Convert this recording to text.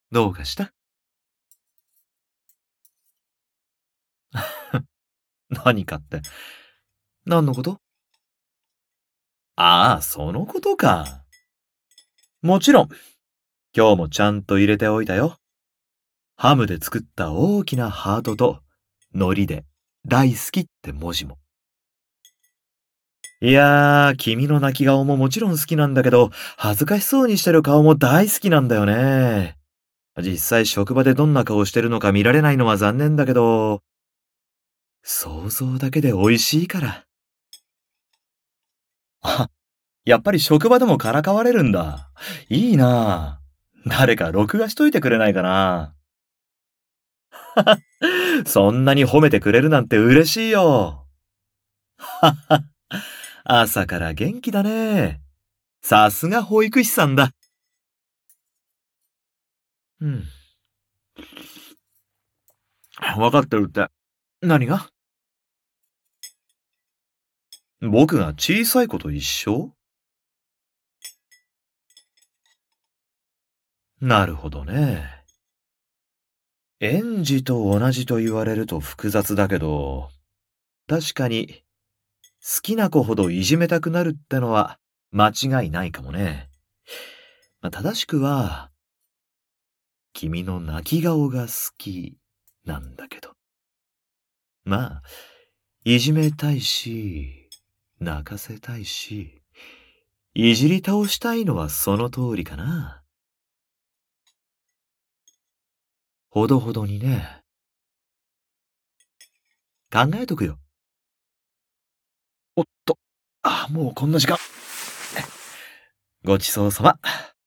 どうかした？何かって。何のこと？ああ、そのことか。もちろん、今日もちゃんと入れておいたよ。ハムで作った大きなハートと、海苔で、大好きって文字も。いやー、君の泣き顔ももちろん好きなんだけど、恥ずかしそうにしてる顔も大好きなんだよね。実際職場でどんな顔してるのか見られないのは残念だけど、想像だけで美味しいから。あ、やっぱり職場でもからかわれるんだ。いいなぁ。誰か録画しといてくれないかな。そんなに褒めてくれるなんて嬉しいよ。はっは。朝から元気だね。さすが保育士さんだ。うん。わかってるって。何が？僕が小さい子と一緒？なるほどね。園児と同じと言われると複雑だけど、確かに好きな子ほどいじめたくなるってのは間違いないかもね。正しくは、君の泣き顔が好きなんだけど。まあ、いじめたいし、泣かせたいし、いじり倒したいのはその通りかな。ほどほどにね。考えとくよ。おっと。もうこんな時間。ごちそうさま。